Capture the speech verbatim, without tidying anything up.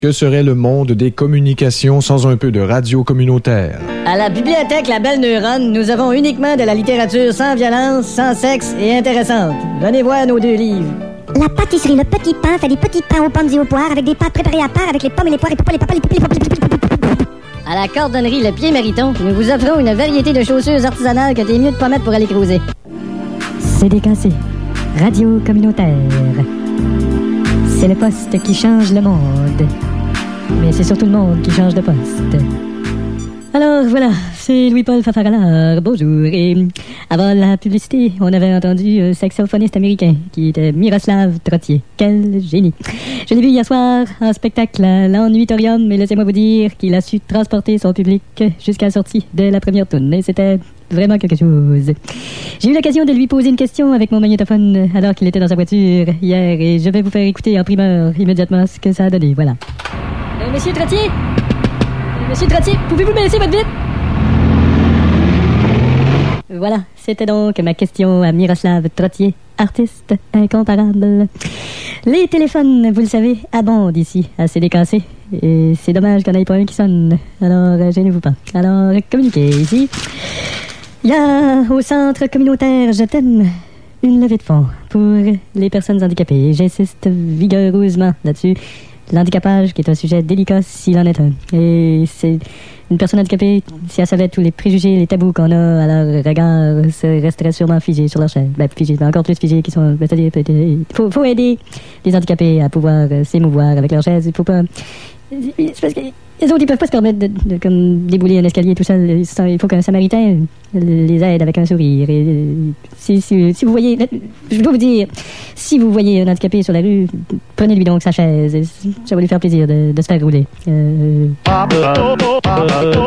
Que serait le monde des communications sans un peu de radio communautaire? À la bibliothèque La Belle Neuronne, nous avons uniquement de la littérature sans violence, sans sexe et intéressante. Venez voir nos deux livres. La pâtisserie Le Petit Pain fait des petits pains aux pommes et aux poires avec des pâtes préparées à part avec les pommes et les poires et pas les papas, les pipis, les papas, les pipis, les papas. À la cordonnerie Le Pied Mériton, nous vous offrons une variété de chaussures artisanales que t'es mieux de pas mettre pour aller creuser. C D K C, radio communautaire. C'est le poste qui change le monde. Mais c'est surtout le monde qui change de poste. Alors voilà, c'est Louis-Paul Fafaralard, bonjour. Et avant la publicité, on avait entendu un saxophoniste américain qui était Miroslav Trottier. Quel génie. Je l'ai vu hier soir en spectacle à l'Ennuitorium, et laissez-moi vous dire qu'il a su transporter son public jusqu'à la sortie de la première tourne. Et c'était vraiment quelque chose. J'ai eu l'occasion de lui poser une question avec mon magnétophone alors qu'il était dans sa voiture hier, et je vais vous faire écouter en primeur immédiatement ce que ça a donné. Voilà. Euh, Monsieur Trottier? Euh, Monsieur Trottier, pouvez-vous baisser votre vitre? Voilà, c'était donc ma question à Miroslav Trottier, artiste incomparable. Les téléphones, vous le savez, abondent ici, à C D K C. Et c'est dommage qu'il n'y en ait pas un qui sonne. Alors, gênez-vous pas. Alors, communiquez ici. Il y a au centre communautaire Je t'aime une levée de fonds pour les personnes handicapées. J'insiste vigoureusement là-dessus. L'handicapage, qui est un sujet délicat s'il en est un. Et c'est une personne handicapée, si elle savait tous les préjugés, les tabous qu'on a à leur regard, se resterait sûrement figée sur leur chaise. Ben, figée, mais encore plus figée qui sont... Ben, c'est-à-dire, il faut, faut aider les handicapés à pouvoir euh, s'émouvoir avec leur chaise. Il faut pas... C'est parce que les autres, ils peuvent pas se permettre de, de, de comme débouler un escalier tout seul. Il faut qu'un samaritain les aide avec un sourire. Et si, si, si vous voyez, je dois vous dire, si vous voyez un handicapé sur la rue, prenez-lui donc sa chaise. Ça va lui faire plaisir de, de se faire rouler. Euh...